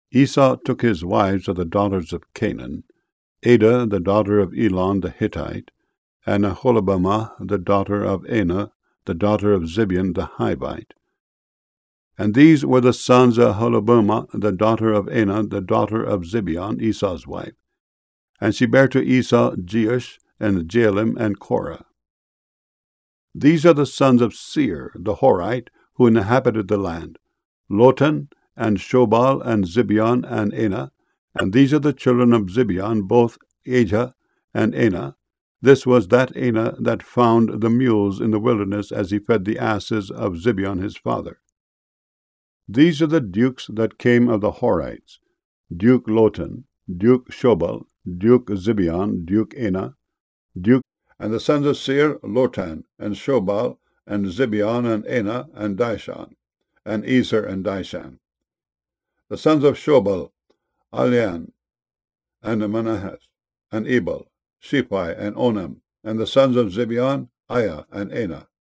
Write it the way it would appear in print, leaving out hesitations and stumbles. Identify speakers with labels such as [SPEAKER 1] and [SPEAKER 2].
[SPEAKER 1] Esau took his wives of the daughters of Canaan, Adah the daughter of Elon the Hittite, and Aholibamah the daughter of Anah, the daughter of Zibeon the Hivite. And these were the sons of Aholibamah the daughter of Anah, the daughter of Zibeon, Esau's wife. And she bare to Esau Jeush, and Jaalim, and Korah. These are the sons of Seir the Horite, who inhabited the land, Lotan, and Shobal, and Zibeon, and Anah. And these are the children of Zibeon, both Ajah and Anah. This was that Anah that found the mules in the wilderness as he fed the asses of Zibeon his father. These are the dukes that came of the Horites, Duke Lotan, Duke Shobal, Duke Zibeon, Duke Anah, Duke. And the sons of Seir, Lotan, and Shobal, and Zibeon, and Anah, and Dishon, and Ezer, and Dishan. The sons of Shobal, Alian, and Manahath, and Ebal, Shephi, and Onam. And the sons of Zibeon, Aiah, and Anah.